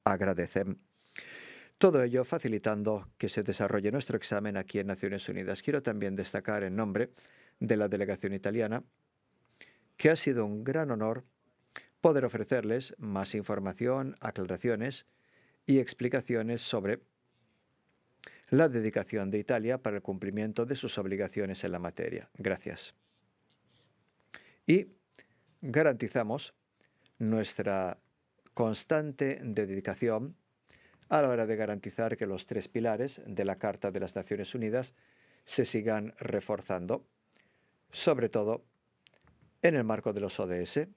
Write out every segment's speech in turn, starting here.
agradecen. Todo ello facilitando que se desarrolle nuestro examen aquí en Naciones Unidas. Quiero también destacar en nombre de la delegación italiana que ha sido un gran honor poder ofrecerles más información, aclaraciones y explicaciones sobre la dedicación de Italia para el cumplimiento de sus obligaciones en la materia. Gracias. Y garantizamos nuestra constante dedicación a la hora de garantizar que los tres pilares de la Carta de las Naciones Unidas se sigan reforzando, sobre todo en el marco de los ODS.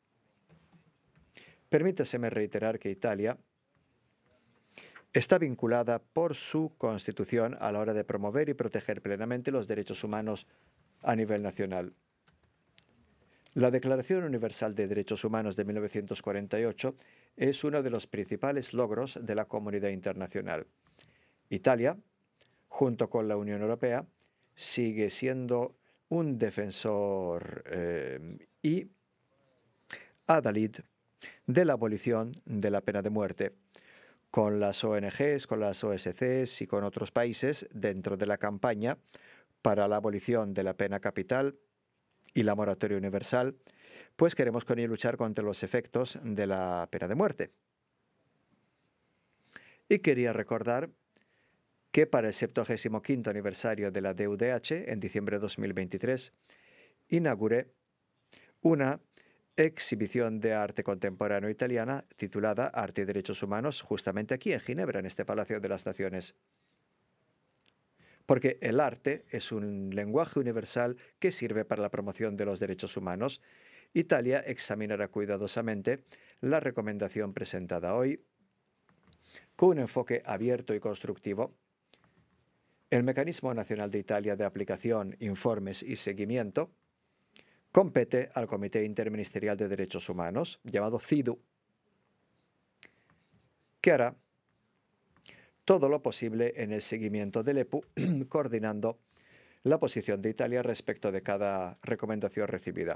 Permítaseme reiterar que Italia está vinculada por su Constitución a la hora de promover y proteger plenamente los derechos humanos a nivel nacional. La Declaración Universal de Derechos Humanos de 1948 es uno de los principales logros de la comunidad internacional. Italia, junto con la Unión Europea, sigue siendo un defensor y adalid de la abolición de la pena de muerte, con las ONGs, con las OSCs y con otros países dentro de la campaña para la abolición de la pena capital y la moratoria universal, pues queremos con ello luchar contra los efectos de la pena de muerte. Y quería recordar que para el 75º aniversario de la DUDH, en diciembre de 2023, inauguré una exhibición de arte contemporáneo italiana titulada Arte y Derechos Humanos, justamente aquí en Ginebra, en este Palacio de las Naciones. Porque el arte es un lenguaje universal que sirve para la promoción de los derechos humanos. Italia examinará cuidadosamente la recomendación presentada hoy con un enfoque abierto y constructivo. El Mecanismo Nacional de Italia de Aplicación, Informes y Seguimiento compete al Comité Interministerial de Derechos Humanos, llamado CIDU, que hará todo lo posible en el seguimiento del EPU, coordinando la posición de Italia respecto de cada recomendación recibida.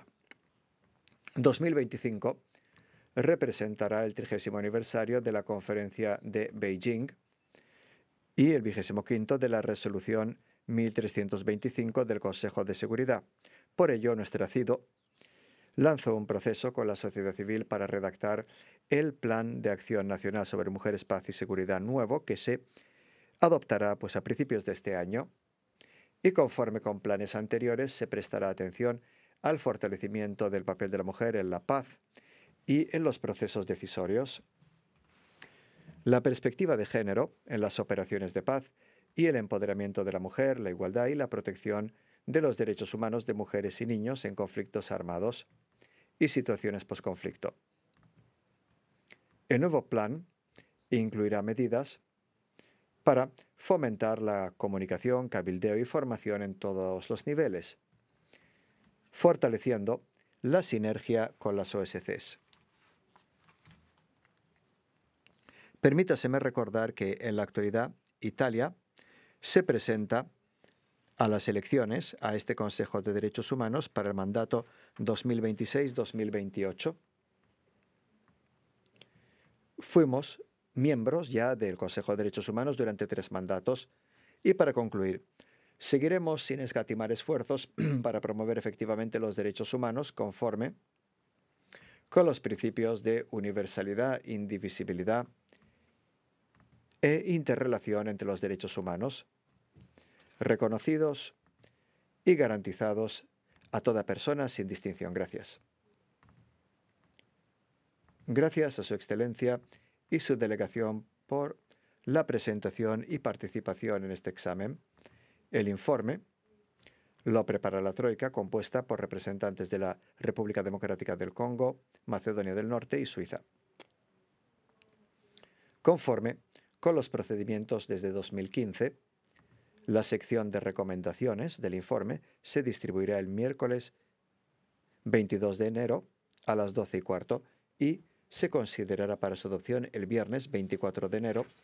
2025 representará el 30º aniversario de la Conferencia de Beijing y el 25º de la Resolución 1325 del Consejo de Seguridad. Por ello, nuestra CIDO lanzó un proceso con la sociedad civil para redactar el Plan de Acción Nacional sobre Mujeres, Paz y Seguridad nuevo que se adoptará a principios de este año y conforme con planes anteriores se prestará atención al fortalecimiento del papel de la mujer en la paz y en los procesos decisorios, la perspectiva de género en las operaciones de paz y el empoderamiento de la mujer, la igualdad y la protección de los derechos humanos de mujeres y niños en conflictos armados y situaciones posconflicto. El nuevo plan incluirá medidas para fomentar la comunicación, cabildeo y formación en todos los niveles, fortaleciendo la sinergia con las OSCs. Permítaseme recordar que en la actualidad Italia se presenta a las elecciones a este Consejo de Derechos Humanos para el mandato 2026-2028. Fuimos miembros ya del Consejo de Derechos Humanos durante 3 mandatos y para concluir, seguiremos sin escatimar esfuerzos para promover efectivamente los derechos humanos conforme con los principios de universalidad, indivisibilidad e interrelación entre los derechos humanos, reconocidos y garantizados a toda persona sin distinción. Gracias. Gracias a Su Excelencia y su delegación por la presentación y participación en este examen. El informe lo prepara la Troika, compuesta por representantes de la República Democrática del Congo, Macedonia del Norte y Suiza. Conforme con los procedimientos desde 2015, la sección de recomendaciones del informe se distribuirá el miércoles 22 de enero a las 12:15 y se considerará para su adopción el viernes 24 de enero